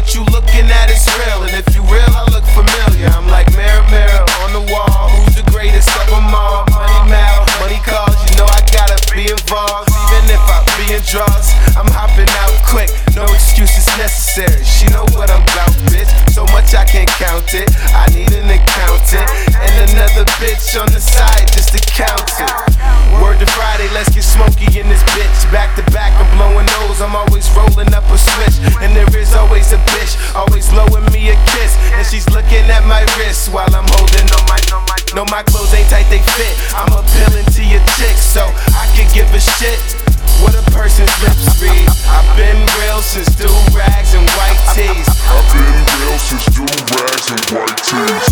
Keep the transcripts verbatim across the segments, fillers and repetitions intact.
what you looking at is real, and if you real, I look familiar. I'm like mirror, mirror on the wall, who's the greatest of them all? Money mal, money calls, you know I gotta be involved. Even if I be in drugs, I'm hopping out quick, no excuses necessary. She know what I'm about, bitch, so much I can't count it. I need an accountant and another bitch on the side just to count it. Word to Friday, let's get smoky in this bitch. Back to back, I'm blowing nose, I'm always rolling up a switch. And there is always a bitch, always blowing me a kiss. And she's looking at my wrist while I'm holding on my, no, my clothes ain't tight, they fit. I'm appealing to your chick, so I can give a shit what a person's lips read. I've been real since do-rags and white tees. I've been real since do-rags and white tees.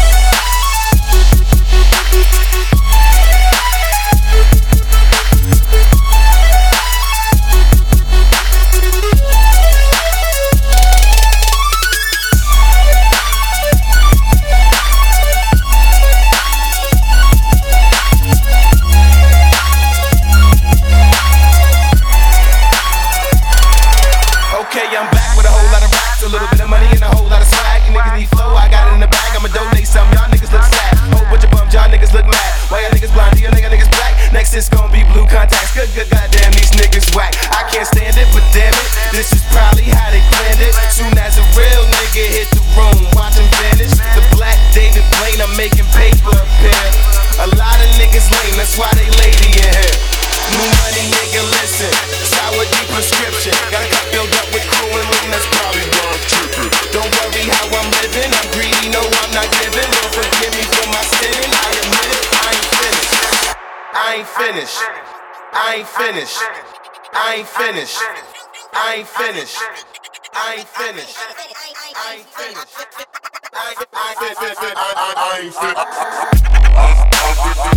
It's gon' be blue contacts, good, good, goddamn, these niggas whack. I can't stand it, but damn it, this is probably how they planned it. Soon as a real nigga hit the room, watch him vanish. The black David Blaine, I'm making paper appear. A lot of niggas lame, that's why they lady in here. New money, nigga, listen, sour deep prescription. Got a cup filled up with crew and room, that's probably wrong tripping. Don't worry how I'm living, I'm greedy, no I'm not giving. Lord forgive me for my sinning, I admit it, I ain't finished. I ain't finished. I ain't finished. I ain't finished. I ain't finished. I ain't finished. I ain't finished. I ain't finished. I ain't finished.